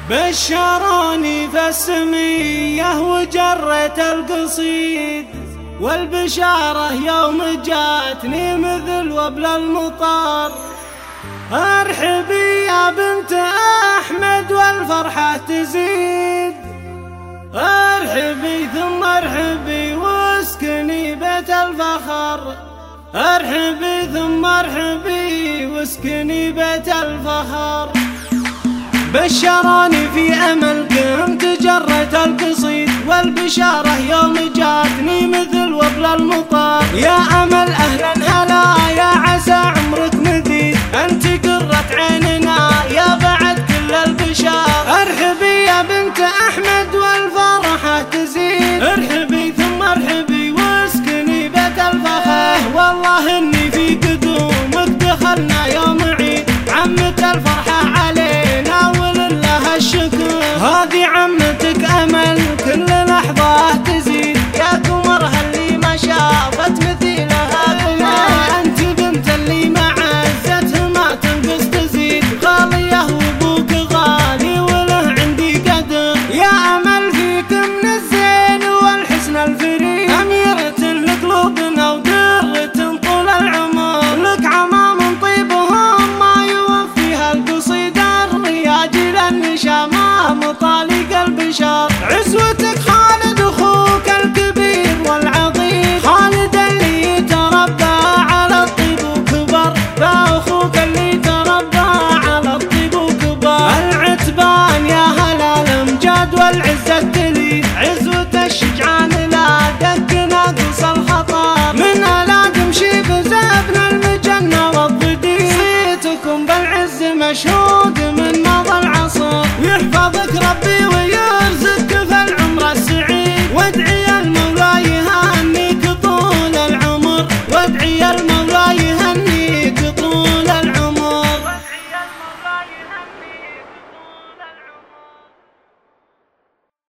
بشروني فالسمية وجريت القصيد، والبشارة يوم جاتني مثل وبل المطر. ارحبي يا بنت أحمد والفرحة تزيد، ارحبي ثم ارحبي واسكني بيت الفخر، ارحبي ثم ارحبي واسكني بيت الفخر. بشروني في أمل كنت جريت القصيد، والبشارة يوم جاتني مثل وبل المطر. يا أمل أهلا هلا يا عسى عمرك مديد، أنت قرة عيننا يا بعد كل البشار. ارحبي يا بنت أحمد والفرحة تزيد، ارحبي ثم ارحبي واسكني بيت الفخر. والله إني في قدومك دخلنا يوم عيد، عمة الفرحة علينا ولله الشكر. هذه عمتك أمل كل لحظة تزيد، يا قمرها اللي ما شافت مثيلها قمر. أنت بنت اللي ما عزتها ما تنقص تزيد، غالية وابوك غالي وله عندي قدر. يا أمل فيك من الزين والحسن الفريد، أميرة لقلوبنا ودرة طول العمر. لك عمام طيبهم ما يوفيها القصيد، الرياج للنشامة مطالق البشر.